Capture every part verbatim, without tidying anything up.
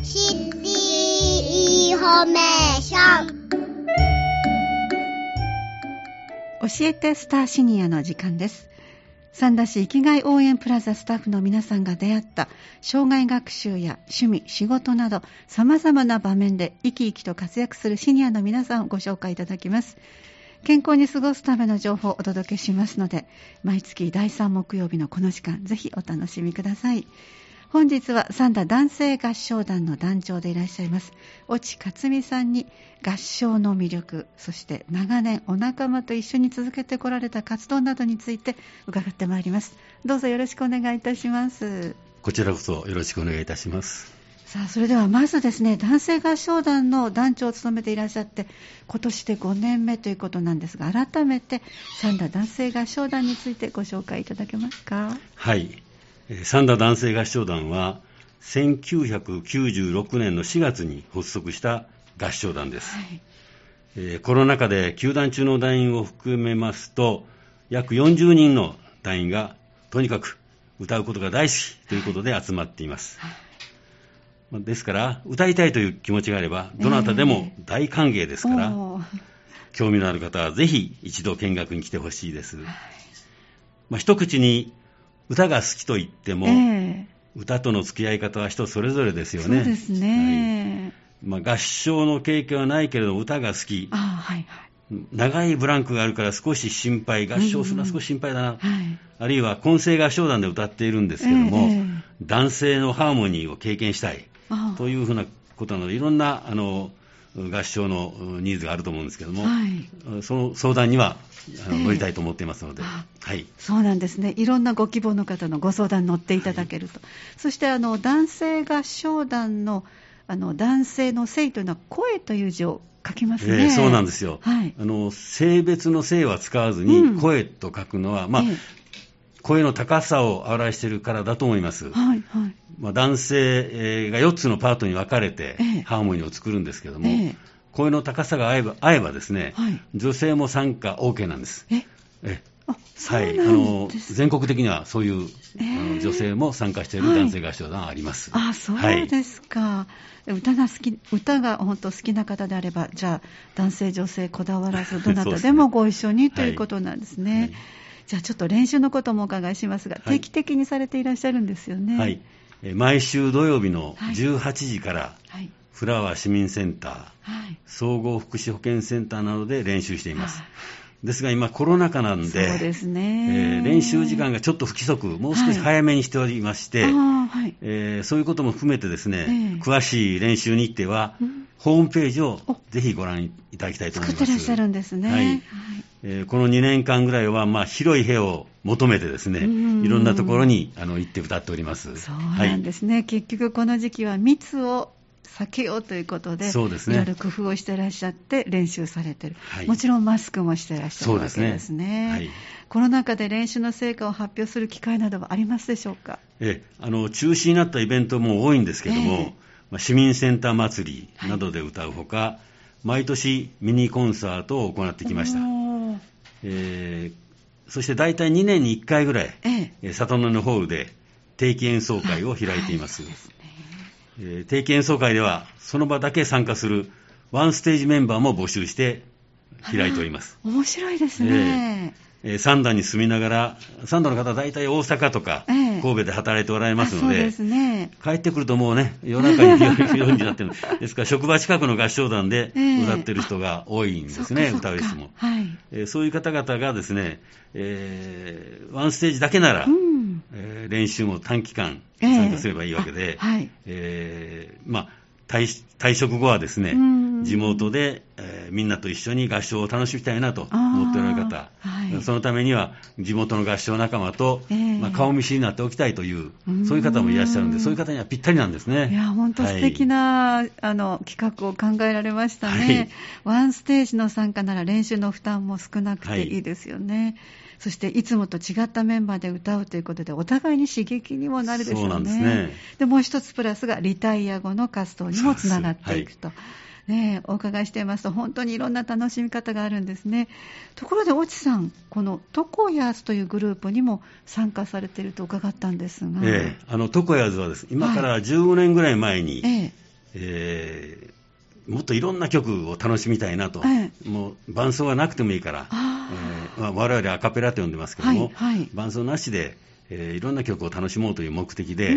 シティインフォメーション。 教えてスターシニアの時間です。三田市生きがい応援プラザスタッフの皆さんが出会った障害学習や趣味、仕事など様々な場面で生き生きと活躍するシニアの皆さんをご紹介いただきます。健康に過ごすための情報をお届けしますので、毎月だいさん木曜日のこの時間、ぜひお楽しみください。本日は三田男性合唱団の団長でいらっしゃいます越智克美さんに合唱の魅力、そして長年お仲間と一緒に続けてこられた活動などについて伺ってまいります。どうぞよろしくお願いいたします。 こちらこそよろしくお願いいたします。 さあ、それではまずですね、男性合唱団の団長を務めていらっしゃって今年でごねんめということなんですが、改めて三田男性合唱団についてご紹介いただけますか。 はい、三田男性合唱団はせんきゅうひゃくきゅうじゅうろくねんのしがつに発足した合唱団です、はいえー、コロナ禍で球団中の団員を含めますと約よんじゅうにんの団員がとにかく歌うことが大好きということで集まっています、はいですから歌いたいという気持ちがあればどなたでも大歓迎ですから、えー、興味のある方はぜひ一度見学に来てほしいです、はいまあ、一口に歌が好きと言っても、えー、歌との付き合い方は人それぞれですよね。 そうですね、 はいまあ、合唱の経験はないけれど歌が好き、 あ、はいはい、 長いブランクがあるから少し心配、合唱するのは少し心配だな、うんはい、あるいは混声合唱団で歌っているんですけども、えー、男性のハーモニーを経験したいというふうなことなのでいろんなあの合唱のニーズがあると思うんですけども、はい、その相談には乗りたいと思っていますので、えーはい、 そうなんですね。いろんなご希望の方のご相談に乗っていただけると、はい、そしてあの男性合唱団 の, あの男性の性というのは声という字を書きますね、 えー、そうなんですよ、 はい、 あの性別の性は使わずに声と書くのは、うんまあえー、声の高さを表しているからだと思います、はいはいまあ、男性がよっつのパートに分かれてハーモニーを作るんですけども、えー、声の高さが合えば、合えばですね、はい、女性も参加 OK なんです。ええあはい、あの全国的にはそういう、えー、あの女性も参加している男性合唱団はあります、 はい、あそうですか、はい、歌が好き、歌が本当好きな方であればじゃあ男性女性こだわらずどなたでもご一緒に、ね、ということなんですね、はいはい、じゃあちょっと練習のこともお伺いしますが、はい、定期的にされていらっしゃるんですよね。 はい、毎週土曜日のじゅうはちじから、はい、フラワー市民センター、はい、総合福祉保健センターなどで練習しています、はい、ですが今コロナ禍なんで、 そうですね、 えー、練習時間がちょっと不規則、もう少し早めにしておりまして、はいはいえー、そういうことも含めてですね、えー、詳しい練習日程は、うん、ホームページをぜひご覧いただきたいと思います。 作ってらっしゃるんですね、 はいはいえー、このにねんかんぐらいは、まあ、広い部屋を求めてですね、いろんなところにあの行って歌っております。 そうなんですね、はい、結局この時期は密を避けようということで、そうですね、いろいろ工夫をしていらっしゃって練習されている、はい、もちろんマスクもしていらっしゃるわけですね。そうですね、はい、コロナ禍で練習の成果を発表する機会などはありますでしょうか。 えあの中止になったイベントも多いんですけども、えーまあ、市民センター祭りなどで歌うほか、はい、毎年ミニコンサートを行ってきました、えー、そして大体にねんにいっかいぐらい、えー、里の根ホールで定期演奏会を開いています、はいはいえー、定期演奏会ではその場だけ参加するワンステージメンバーも募集して開いております。 面白いですね、 えーえー、三田に住みながら、三田の方は大体大阪とか神戸で働いておられますので、えー、そうですね、帰ってくるともうね夜中に夜になってるですから職場近くの合唱団で歌ってる人が多いんですね、えー、歌う人も、はいえー、そういう方々がですね、えー、ワンステージだけなら、うんえー、練習も短期間参加すればいいわけで、えーはいえーまあ、退, 退職後はですね、地元で、えー、みんなと一緒に合唱を楽しみたいなと思っておられる方、はい、そのためには地元の合唱仲間と、えーまあ、顔見知りになっておきたいというそういう方もいらっしゃるんで、そういう方にはぴったりなんですね。 いや本当素敵な、はい、あの企画を考えられましたね、はい、ワンステージの参加なら練習の負担も少なくていいですよね、はい、そしていつもと違ったメンバーで歌うということでお互いに刺激にもなるでしょうね。そうなんですね。でもう一つプラスがリタイア後の活動にもつながっていくと、ね、お伺いしていますと本当にいろんな楽しみ方があるんですね。ところで越智さん、このトコヤーズというグループにも参加されていると伺ったんですが、 ええ、あのトコヤーズはです今からじゅうごねんぐらい前に、はいええー、もっといろんな曲を楽しみたいなと、ええ、もう伴奏がなくてもいいから、えーまあ、我々アカペラと呼んでますけども、はいはい、伴奏なしで、えー、いろんな曲を楽しもうという目的で、うん、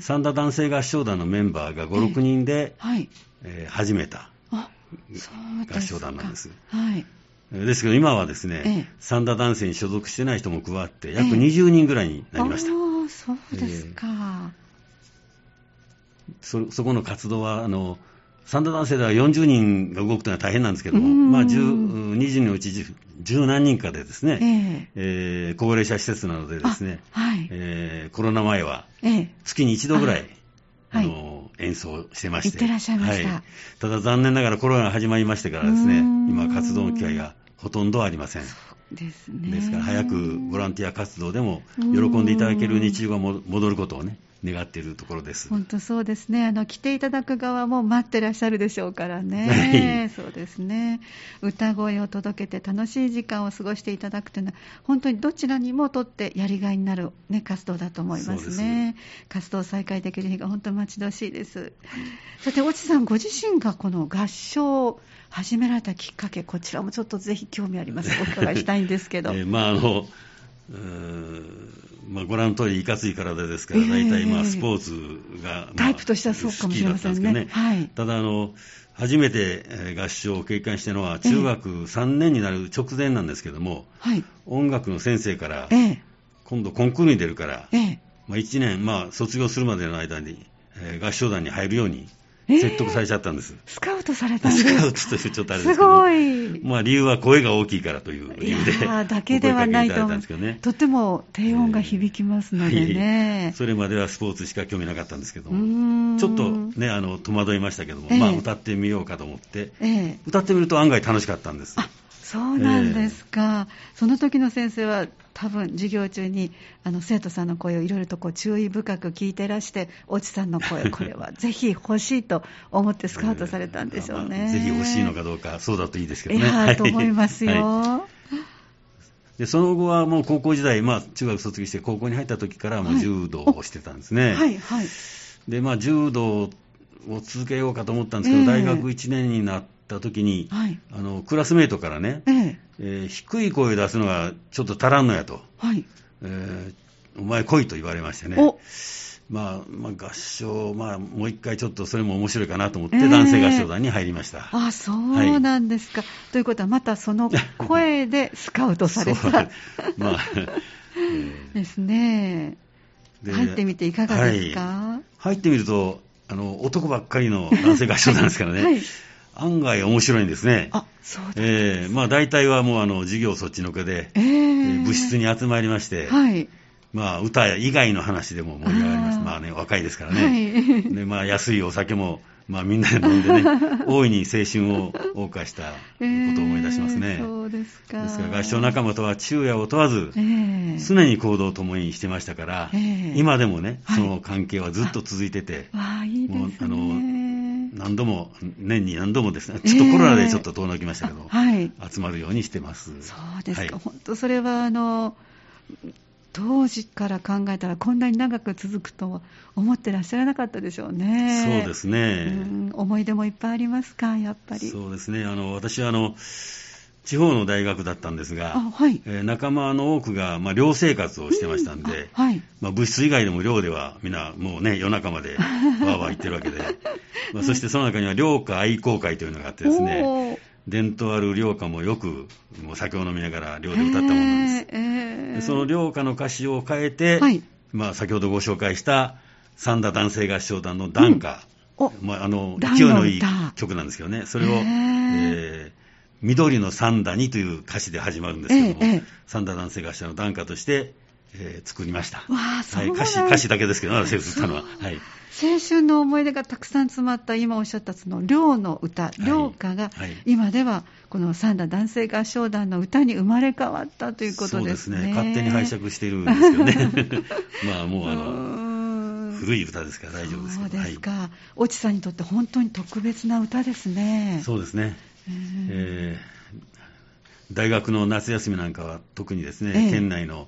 三田男性合唱団のメンバーがご、ろくにんで、えはいえー、始めた合唱団なんです。はい、ですけど今はですね、ええ、三田男性に所属してない人も加わって約にじゅうにんぐらいになりました。ええ、あ、そうですか。えー、 そ, そこの活動はあの三田男性ではよんじゅうにんが動くというのは大変なんですけども、まあ、にじゅうにんのうちじゅう何人かでですね、えーえー、高齢者施設なのでですね、はいえー、コロナ前は月に一度ぐらい、あの演奏してまして、 行ってらっしゃいました、はい、 ただ残念ながらコロナが始まりましてからですね、今活動の機会がほとんどありません。 ですね、 ですから早くボランティア活動でも喜んでいただける日常が戻ることをね願っているところです。 本当そうですね。あの来ていただく側も待ってらっしゃるでしょうからね、はい、そうですね。歌声を届けて楽しい時間を過ごしていただくというのは本当にどちらにもとってやりがいになる、ね、活動だと思いますね。活動再開できる日が本当に待ち遠しいです。さて、越智さんご自身がこの合唱を始められたきっかけ、こちらもちょっとぜひ興味あります。お伺いしたいんですけど、 えーまああのうーんまあ、ご覧の通りいかつい体ですから、大体まあスポーツが、まあ、 タイプとしてはそうかもしれませんね。ね、はい、ただあの初めて合唱を経験したのは中学さんねんになる直前なんですけども、はい、音楽の先生から、今度コンクールに出るから、まあ、いちねん、まあ、卒業するまでの間に合唱団に入るように説得されちゃったんです。 スカウトされたんですか。 スカウトとしてちょっとあれですけど、すごい、まあ、理由は声が大きいからという理由で、いやだけではないと思うんですけどね。とっても低音が響きますのでね、 はい、それまではスポーツしか興味なかったんですけども、ちょっとねあの戸惑いましたけども、えーまあ、歌ってみようかと思って、えー、歌ってみると案外楽しかったんです。 あ、そうなんですか、えー、その時の先生は多分授業中にあの生徒さんの声をいろいろとこう注意深く聞いてらして、越智さんの声これはぜひ欲しいと思ってスカウトされたんでしょうね。 えーまあ、ぜひ欲しいのかどうか、そうだといいですけどね。 いやと思いますよ、はい、 でその後はもう高校時代、まあ、中学卒業して高校に入った時からもう柔道をしてたんですね。はいはい、でまあ、柔道を続けようかと思ったんですけど、えー、大学いちねんになった時に、はい、あのクラスメートからね、えーえー、低い声を出すのがちょっと足らんのやと、はいえー、お前来いと言われましてね、まあまあ、合唱、まあ、もう一回ちょっとそれも面白いかなと思って、えー、男性合唱団に入りました。 あ、そうなんですか、はい、ということはまたその声でスカウトされたまあ、えー、ですね。で入ってみていかがですか。 はい、入ってみるとあの男ばっかりの男性合唱団ですからね、はい、案外面白いんですね。 あ、そうなんです、 えーまあ、大体はもうあの授業そっちのけで、えー、部室に集まりまして、はいまあ、歌以外の話でも盛り上がります。まあね、若いですからね、はい、でまあ、安いお酒も、まあ、みんなで飲んでね大いに青春を謳歌したことを思い出しますね。 えー、そうですか。 ですから合唱仲間とは昼夜を問わず、えー、常に行動を共にしてましたから、えー、今でもねその関係はずっと続いてて、 はい、いいですね。もうあの何度も年に何度もですね、ちょっとコロナでちょっと遠のきましたけど、えーはい、集まるようにしてます。 そうですか、はい、本当それはあの当時から考えたらこんなに長く続くとは思ってらっしゃらなかったでしょうね。 そうですね、 うん、思い出もいっぱいありますか。やっぱりそうですね。あの私はあの地方の大学だったんですが、はいえー、仲間の多くが、まあ、寮生活をしてましたんで、うんはいまあ、部室以外でも寮ではみんなもうね夜中までわーわー言ってるわけで、まあ、そしてその中には寮歌愛好会というのがあってですね、伝統ある寮歌もよくもう酒を飲みながら寮で歌ったものなんです、えー、でその寮歌の歌詞を変えて、はいまあ、先ほどご紹介した三田男性合唱団の団歌、うんまあ、あの勢いのいい曲なんですけどね、それを、えー、緑の三田にという歌詞で始まるんですけども、えーえー、三田男性合唱の団歌として、えー、作りました。 わあ、そうなんです、はい、歌詞、歌詞だけですけど、私が作ったのは、はい、 青春の思い出がたくさん詰まった今おっしゃったその寮の歌、寮歌が今ではこの三田男性合唱団の歌に生まれ変わったということですね。 そうですね、勝手に拝借しているんですけどねまあもうあの古い歌ですから大丈夫ですけど。 そうですか、はい、越智さんにとって本当に特別な歌ですね。 そうですね、えー、大学の夏休みなんかは特にですね、えー、県内の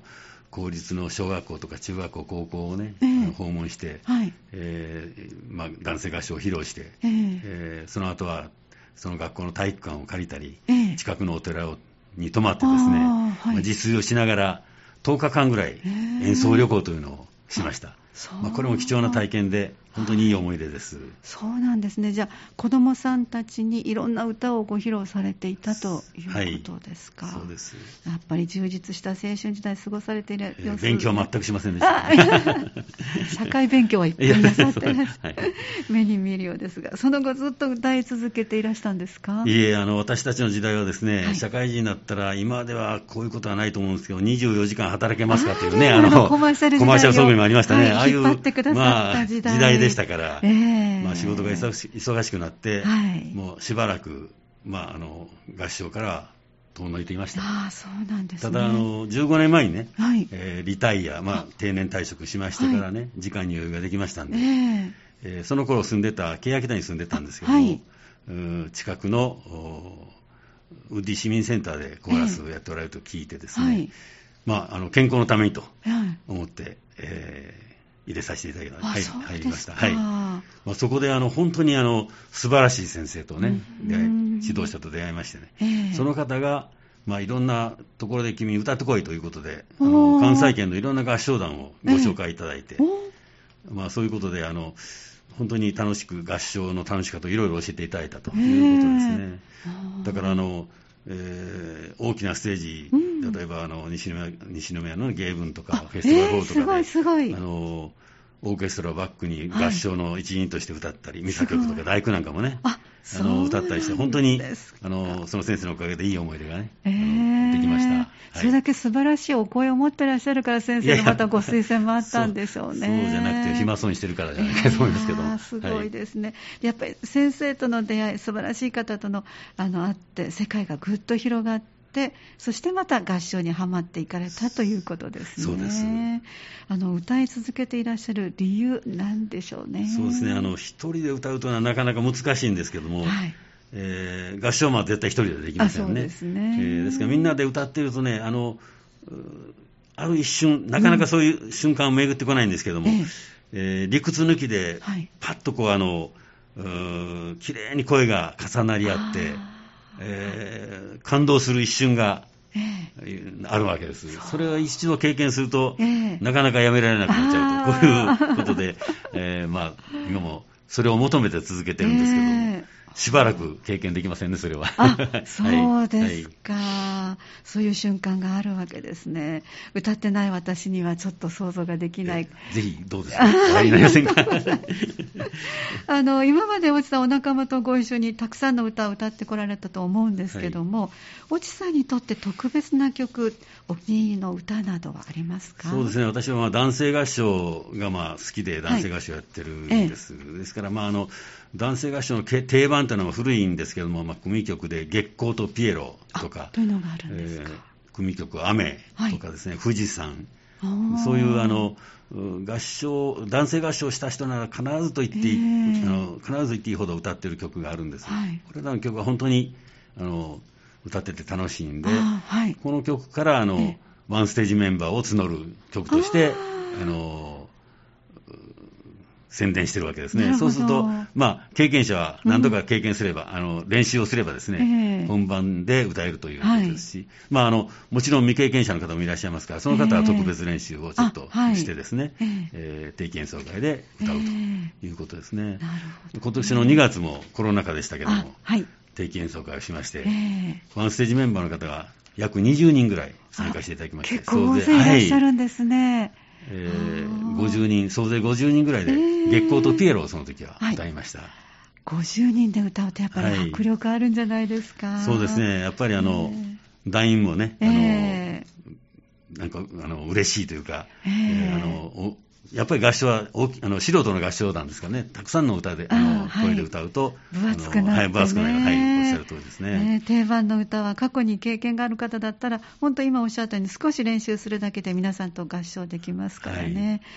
公立の小学校とか中学校、高校をね、 えー、 訪問して、 はいえーまあ、男性合唱を披露して、 えーえー、その後はその学校の体育館を借りたり、 えー、 近くのお寺をに泊まってですね、はいまあ、自炊をしながらとおかかんぐらい演奏旅行というのをしました。まあ、これも貴重な体験で本当にいい思い出です、はい、 そうなんですね。じゃあ子どもさんたちにいろんな歌をご披露されていたということですか。 はい、そうです。 やっぱり充実した青春時代過ごされている様子、 えー、勉強は全くしませんでした、 社会勉強はいっぱいなさって、はい、目に見えるようですが、その後ずっと歌い続けていらしたんですか。 いえ、あの私たちの時代はですね、 はい、 社会人になったら今ではこういうことはないと思うんですけど、にじゅうよじかん働けますかというね、 あのコマーシャル時代をコマーシャルソングにもありましたね、はい、ああいう引っ張ってくださった時代、 まあ、時代でしたから、 えーまあ、仕事が忙し忙しくなって、 はい、 もうしばらく、まあ、あの合唱から遠のいていました。 ああ、そうなんですね。 ただあのじゅうごねんまえにね、 はいえー、リタイア、まあ、定年退職しましてからね、はい、時間に余裕ができましたんで、 えーえー、その頃住んでた欅谷に住んでたんですけども、はい、う近くのウッディ市民センターでコーラスをやっておられると聞いてですね、はい、まあ、あの健康のためにと思って、はい、えー入れさせていただきました。入りました。はい。まあ、そこであの本当にあの素晴らしい先生とね、出会い、指導者と出会いましてね、えー、その方が、まあ、いろんなところで君歌ってこいということで、あの関西圏のいろんな合唱団をご紹介いただいて、えーまあ、そういうことであの本当に楽しく合唱の楽しさといろいろ教えていただいたということですね。えー、だからあの、えー、大きなステージ、うん、例えばあの 西宮、西宮の芸文とかフェスティバルホールとかで、えー、すごいすごい、あのオーケストラをバックに合唱の一員として歌ったり、はい、ミサ曲とか大工なんかもね、ああの歌ったりして、本当にあのその先生のおかげでいい思い出がね、えー、できました、はい。 それだけ素晴らしいお声を持ってらっしゃるから先生のまたご推薦もあったんでしょうね。 いやいや そう、そうじゃなくて暇そうにしてるからじゃないかと思いますけど、えー、 すごいですね、はい、やっぱり先生との出会い、素晴らしい方とのあの会って世界がぐっと広がって、そしてまた合唱にはまっていかれたということですね。 そうです。 あの歌い続けていらっしゃる理由なんでしょうね。 そうですね、あの一人で歌うというのはなかなか難しいんですけども、はい、えー、合唱は絶対一人でできませんね。 そうですね、 えー、ですからみんなで歌っているとね、あのある一瞬なかなかそういう瞬間を巡ってこないんですけども、うん、ええー、理屈抜きでパッとこうあのきれいに声が重なり合って、えー、感動する一瞬があるわけです。 そ, それを一度経験すると、えー、なかなかやめられなくなっちゃうと、こういうことで、えーまあ、今もそれを求めて続けてるんですけども、えーしばらく経験できませんね、それは。 あ、そうですか、はい、そういう瞬間があるわけですね。歌ってない私にはちょっと想像ができない。 ぜひどうですか、お会いになりませんか。 あの今まで越智さんお仲間とご一緒にたくさんの歌を歌ってこられたと思うんですけども、越智、はい、さんにとって特別な曲、お気に入りの歌などはありますか。 そうですね、私はまあ男性合唱がまあ好きで男性合唱やってるんです、はい、ですから、まあ、あの男性合唱の定番というのは古いんですけども、まあ、組曲で月光とピエロとかというのがあるんですか、えー、組曲雨とかですね、はい、富士山、そういうあの合唱男性合唱した人なら必ずと言っていい、えー、あの必ず言っていいほど歌っている曲があるんです、はい、これらの曲は本当にあの歌ってて楽しいんで、はい、この曲からあの、えー、ワンステージメンバーを募る曲としてあの宣伝してるわけですね。そうすると、まあ、経験者は何度か経験すれば、うん、あの練習をすればですね、えー、本番で歌えるということですし、はい、まあ、あのもちろん未経験者の方もいらっしゃいますから、その方は特別練習をちょっとしてですね、えーはいえー、定期演奏会で歌うということですね。えー、なるほど。今年のにがつもコロナ禍でしたけども、はい、定期演奏会をしまして、えー、ワンステージメンバーの方が約にじゅうにんぐらい参加していただきまして、 結構大勢いらっしゃるんですね。はい、 えー、ごじゅうにん、総勢ごじゅうにんぐらいで、月光とピエロをその時は歌いました。はい、 ごじゅうにんで歌うとやっぱり迫力あるんじゃないですか。 はい、そうですね、やっぱりあの、えー、団員もね、あの、えー、なんかあの嬉しいというか、えーえー、あのやっぱり合唱は大きあの素人の合唱団ですからね、たくさんの歌であの、はい、声で歌うと分厚くなってね、はい、 分厚くなる、はい、おっしゃる通りですね。 えー、定番の歌は過去に経験がある方だったら本当今おっしゃったように少し練習するだけで皆さんと合唱できますからね。はい、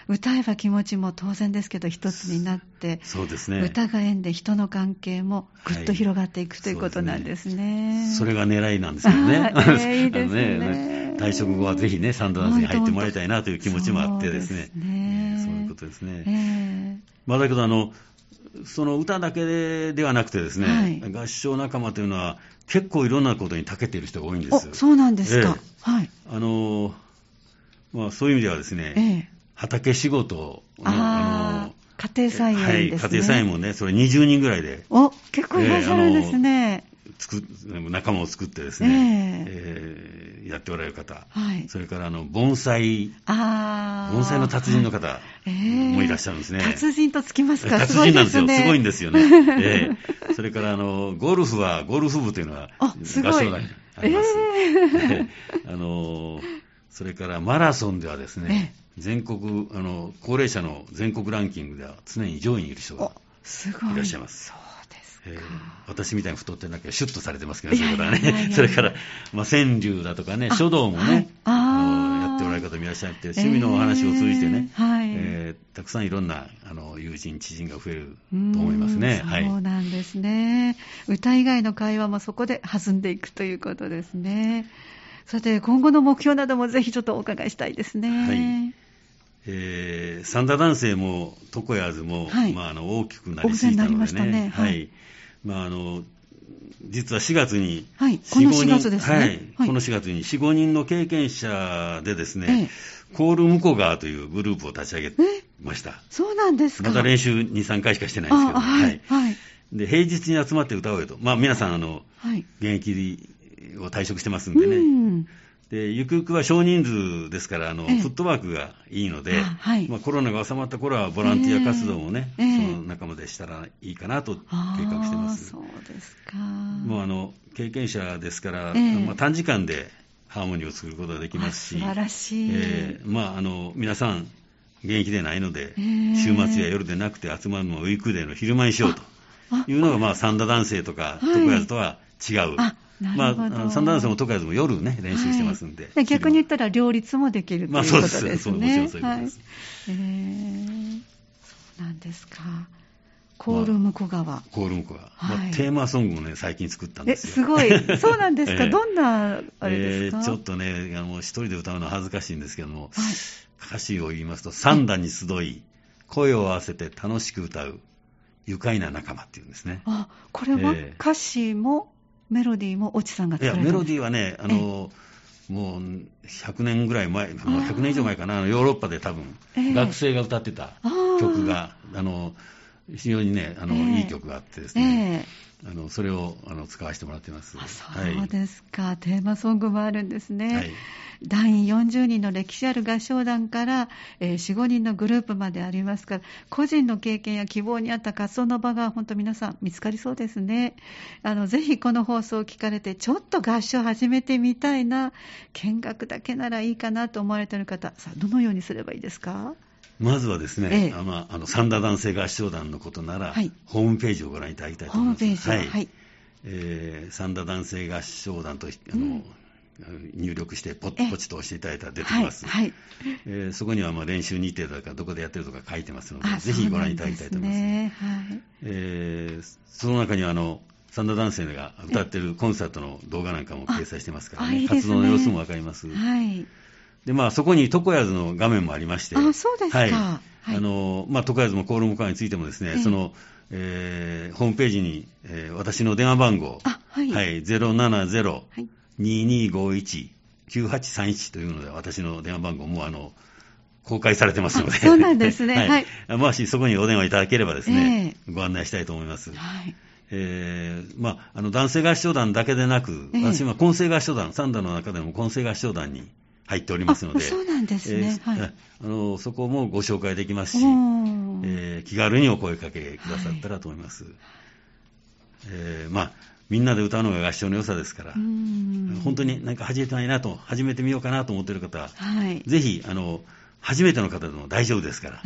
歌えば気持ちも当然ですけど一つになって、 そうですね、 歌が縁で人の関係もぐっと広がっていく、はい、ということなんですね。 それが狙いなんですけどね。 えー、いいですね。 ね、退職後はぜひね、サンダーダンスに入ってもらいたいなという気持ちもあってですね。そうですね、えー、そういうことですね。えー、まあ、だけどあのその歌だけではなくてですね、はい、合唱仲間というのは結構いろんなことに長けている人が多いんです。 そうなんですか。 えー、 はい。 あのまあ、そういう意味ではですね、えー、畑仕事のあの家庭菜園ですね。はい、 家庭菜園もね、それにじゅうにんぐらいで。 お、結構いらっしゃるんですね。 えー作仲間を作ってですね、えーえー、やっておられる方、はい、それからあの盆栽、あ盆栽の達人の方もいらっしゃるんですね。 えー、達人とつきますか。 達人なんですよ。すごいんですよね。えー、それからあのゴルフはゴルフ部というのは合唱団にあります。えー、あのそれからマラソンではですね、全国あの高齢者の全国ランキングでは常に上位にいる人がいらっしゃいます。えー、私みたいに太ってなきゃシュッとされてますけど、そういうことはね。それから、まあ、川柳だとかね、書道もね、はい、あのやっておられる方もいらっしゃって、趣味のお話を通じてね、えーはいえー、たくさんいろんなあの友人、知人が増えると思いますね。 はい、そうなんですね。歌以外の会話もそこで弾んでいくということですね。さて、今後の目標などもぜひちょっとお伺いしたいですね。はい、 えー、三田男性も床屋津も、はい、まあ、あの大きくなりすぎたのでね、ねはいはいまあ、あの実はしがつに、 はい、このしがつですね、 はいはい、このしがつに よん、ごにんの経験者でですね、ええ、コール向川というグループを立ち上げました。 そうなんですか。 まだ練習に、さんかいしかしてないんですけど、はいはい、で平日に集まって歌おうよと、まあ、皆さんあの、はい、現役を退職してますんでね、うんでゆくゆくは少人数ですからあの、ええ、フットワークがいいので、はいまあ、コロナが収まった頃はボランティア活動もね、えー、その仲間でしたらいいかなと計画してます。 そうですか。 もうあの経験者ですから、えーまあ、短時間でハーモニーを作ることができますし、 素晴らしい、 えーまあ、あの皆さん現役でないので、えー、週末や夜でなくて集まるのをウィークデーの昼間にしようというのが、まあ、三田男性とか床屋津とは違う。あまあ、三田男性も床屋津も夜ね練習してますんで、 はい、逆に言ったら両立もできるということですね。まあ、そうです。もちろんそういうことです。はいえー、そうなんですか。コール向川、まあ、 コール向川、はいまあ、テーマソングもね最近作ったんですよ。 えすごい。そうなんですか。えー、どんなあれですか。 えー、ちょっとねあの一人で歌うのは恥ずかしいんですけども、はい、歌詞を言いますと三田に集い声を合わせて楽しく歌う愉快な仲間っていうんですね。 あこれは歌詞も、えーメロディーも越智さんが作られたんですか。いやメロディーはねあのもうひゃくねんぐらい前、もうひゃくねん以上前かな、ヨーロッパで多分、えー、学生が歌ってた曲があの非常にねあの、えー、いい曲があってですね、えー、あのそれをあの使わせてもらってます。 あそうですか、はい、テーマソングもあるんですね。はい、団員よんじゅうにんの歴史ある合唱団から、えー、よん、ごにんのグループまでありますから、個人の経験や希望に合った活動の場が本当皆さん見つかりそうですね。あのぜひこの放送を聞かれてちょっと合唱始めてみたいな、見学だけならいいかなと思われている方、さあどのようにすればいいですか。 まずはですね、ええあまあ、あの三田男性合唱団のことなら、はい、ホームページをご覧いただきたいと思います。 ホームページ、はいはいえー、三田男性合唱団とあの、うん入力してポチポチと押していただいたら出てきます、はいはいえー、そこにはまあ練習日程とかどこでやってるとか書いてますので、ぜひご覧いただきたいと思います。ねはいえー、その中にはあの三田男性が歌っているコンサートの動画なんかも掲載してますからね、いい活動の様子もわかります。はいでまあ、そこに床屋津の画面もありまして、 あそうですか、はいはいあのまあ、床屋津もコール向川についてもですね、えーそのえー、ホームページに、えー、私の電話番号、はいはい、ゼロななゼロ、はいにーにーごーいちきゅうはちさんいちというので私の電話番号もあの公開されてますので、 そうなんですね、はいはい、もしそこにお電話いただければですね、えー、ご案内したいと思います。はいえーまあ、あの男性合唱団だけでなく、えー、私は混声合唱団、三田の中でも混声合唱団に入っておりますので、 そうなんですね、 えーはい、あのそこもご紹介できますし、えー、気軽にお声かけくださったらと思います。はいえーまあみんなで歌うのが合唱の良さですから、うん本当になんか始めてないなと、始めてみようかなと思っている方は、はい、ぜひあの初めての方でも大丈夫ですから、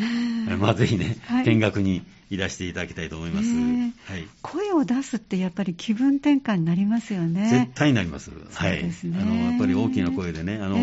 まあ、ぜひね、はい、見学にいらしていただきたいと思います、はい、 声を出すってやっぱり気分転換になりますよね。 絶対になります。はい、あのやっぱり大きな声でね、あの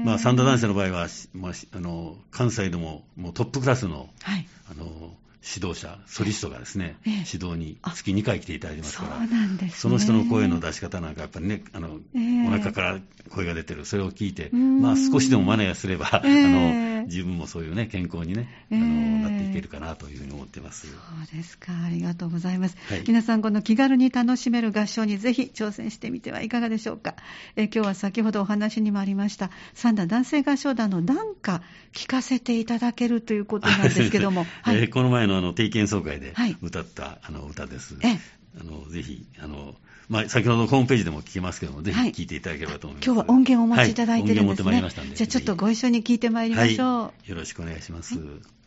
まあ、三田男性の場合は、まあ、あの関西でももうトップクラスの、はい、あの指導者、ソリストがですね、ええ、指導に月にかい来ていただいてますから、 そうなんですね、 その人の声の出し方なんか、やっぱりね、あの、え、お腹から声が出てる、それを聞いて、まあ、少しでも真似をすれば、え、あの自分もそういうね、健康にね、あのなっていけるかなというふうに思っています。 そうですか、ありがとうございます。はい、皆さん、この気軽に楽しめる合唱にぜひ挑戦してみてはいかがでしょうか。え今日は先ほどお話にもありました、三田男性合唱団の団歌、聞かせていただけるということなんですけども、はい、 えー、この前のあの定期演奏会で歌った、はい、あの歌です。えあのぜひあの、まあ、先ほどのホームページでも聞けますけども、ぜひ聞いていただければと思います。 はい、今日は音源をお持ちいただいてるんですね。 はい、音源持ってまいりましたんで、 じゃあちょっとご一緒に聞いてまいりましょう。 はい、よろしくお願いします。はい、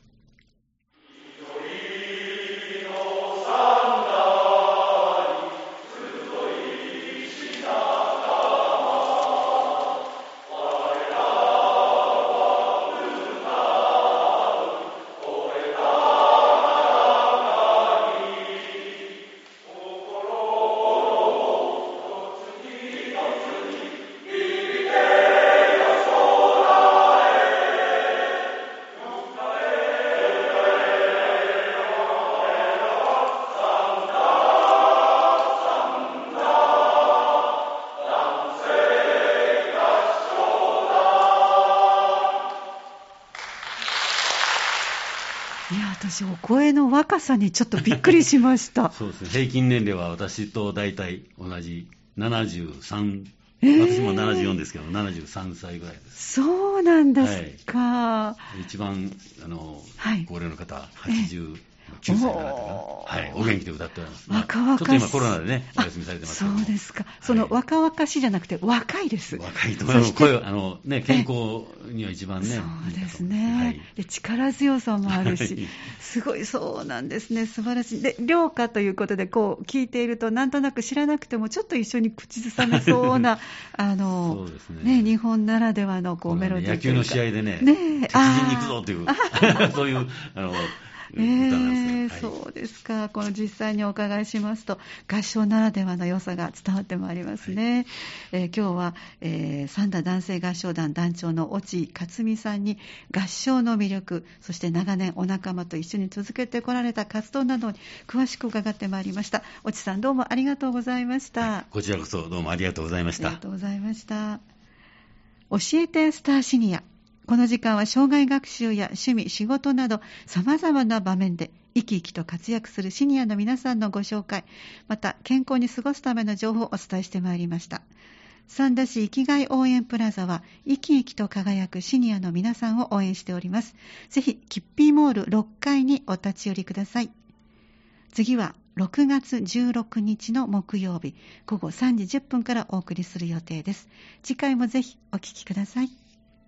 いや、私、お声の若さにちょっとびっくりしました。 そうですね、平均年齢は私と大体同じななじゅうさん、えー、私もななじゅうよんですけど、ななじゅうさんさいぐらいです。 そうなんですか。 はい、一番あの、はい、高齢の方、はちじゅうきゅうさいの方かな、はい、お元気で歌っております。 若々しい、まあ、 ちょっと今コロナでね、お休みされてますけど。 そうですか。その若々しいじゃなくて若いです。 若いと思います。声あのね、健康には一番ね。 そうですね。はい、で力強さもあるし、すごい、そうなんですね。素晴らしい。で、良歌ということでこう聞いていると、なんとなく知らなくてもちょっと一緒に口ずさめそうなあのそうですね、ね、日本ならではのこうメロディーというか、 野球の試合でね、 ね、 敵陣に行くぞというそういうあの。 えーはい、そうですか。この実際にお伺いしますと、合唱ならではの良さが伝わってまいりますね。はい、えー、今日は、えー、三田男性合唱団団長の越智克美さんに合唱の魅力、そして長年お仲間と一緒に続けてこられた活動などに詳しく伺ってまいりました。越智さん、どうもありがとうございました。はい、 こちらこそどうもありがとうございました。 ありがとうございました。教えてスターシニア。この時間は障害学習や趣味、仕事など様々な場面で生き生きと活躍するシニアの皆さんのご紹介、また健康に過ごすための情報をお伝えしてまいりました。三田市生きがい応援プラザは生き生きと輝くシニアの皆さんを応援しております。ぜひキッピーモールろっかいにお立ち寄りください。次はろくがつじゅうろくにちの木曜日、午後さんじじゅっぷんからお送りする予定です。次回もぜひお聞きください。